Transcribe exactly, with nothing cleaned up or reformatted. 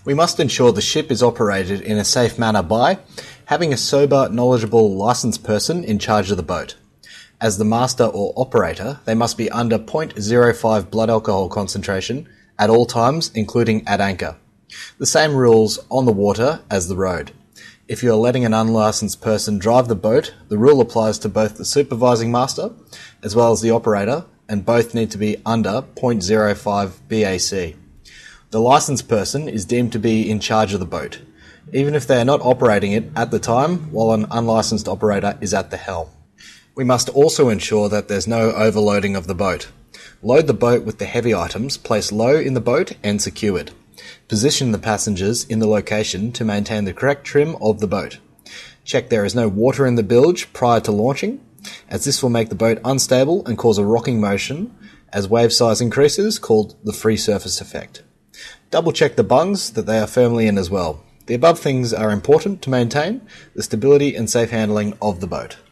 We must ensure the ship is operated in a safe manner by having a sober, knowledgeable licensed person in charge of the boat. As the master or operator, they must be under zero point zero five blood alcohol concentration at all times, including at anchor. The same rules on the water as the road. If you are letting an unlicensed person drive the boat, the rule applies to both the supervising master as well as the operator, and both need to be under zero point zero five B A C. The licensed person is deemed to be in charge of the boat, even if they are not operating it at the time while an unlicensed operator is at the helm. We must also ensure that there's no overloading of the boat. Load the boat with the heavy items placed low in the boat and secured. Position the passengers in the location to maintain the correct trim of the boat. Check there is no water in the bilge prior to launching, as this will make the boat unstable and cause a rocking motion as wave size increases, called the free surface effect. Double check the bungs that they are firmly in as well. The above things are important to maintain the stability and safe handling of the boat.